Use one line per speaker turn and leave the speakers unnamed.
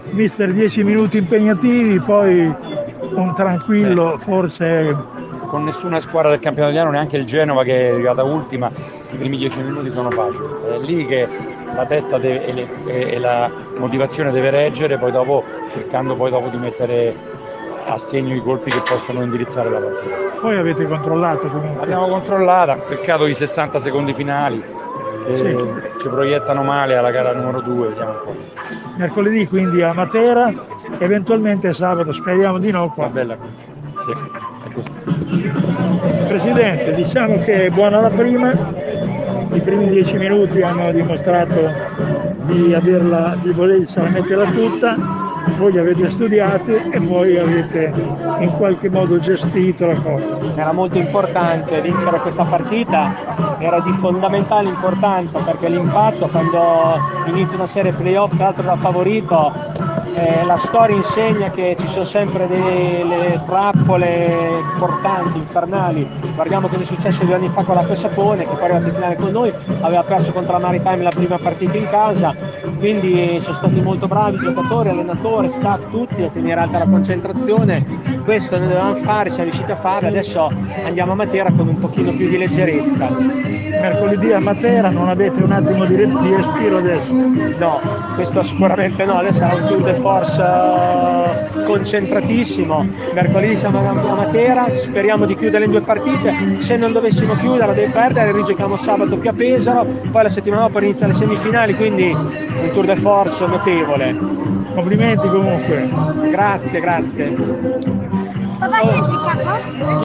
mister 10 minuti impegnativi, poi un tranquillo, forse
Con nessuna squadra del campionato italiano, neanche il Genova che è arrivata ultima, i primi 10 minuti sono facili. È lì che la testa e la motivazione deve reggere, poi dopo cercando poi dopo di mettere a segno i colpi che possono indirizzare la partita.
poi avete controllato comunque.
L'abbiamo controllata, peccato i 60 secondi finali,
Sì.
ci proiettano male alla gara numero 2, vediamo un po'.
Mercoledì quindi a Matera, eventualmente sabato, speriamo di no
Va
qua.
bella. Sì, è così.
Presidente, diciamo che è buona la prima, i primi 10 minuti hanno dimostrato di volersela metterla tutta, voi avete studiato e poi avete in qualche modo gestito la cosa.
Era molto importante vincere questa partita, era di fondamentale importanza perché l'impatto quando inizia una serie playoff, tra l'altro da favorito, la storia insegna che ci sono sempre delle trappole importanti, infernali. Guardiamo cosa è successo 2 anni fa con la Sapone, che poi è arrivata in finale con noi, aveva perso contro la Maritime la prima partita in casa, quindi sono stati molto bravi giocatori, allenatori, staff, tutti a tenere alta la concentrazione. Questo noi dovevamo fare, siamo riusciti a farlo, adesso andiamo a Matera con un pochino più di leggerezza.
Mercoledì a Matera non avete un attimo di respiro adesso?
No, questo sicuramente no, adesso sarà un tour de force concentratissimo. Mercoledì siamo a Matera, speriamo di chiudere le 2 partite, se non dovessimo chiudere deve perdere, rigiochiamo sabato qui a Pesaro, poi la settimana dopo iniziano le semifinali, quindi un tour de force notevole.
Complimenti comunque.
Grazie, grazie.